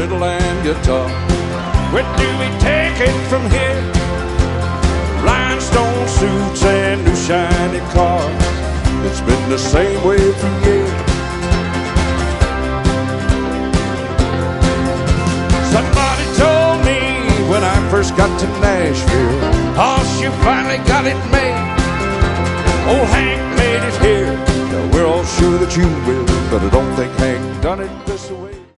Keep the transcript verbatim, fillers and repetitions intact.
fiddle and guitar. Where do we take it from here? Rhinestone suits and new shiny cars. It's been the same way for years. Somebody told me when I first got to Nashville, Hoss, you finally got it made. Old Hank made it here. Now we're all sure that you will, but I don't think Hank done it this way.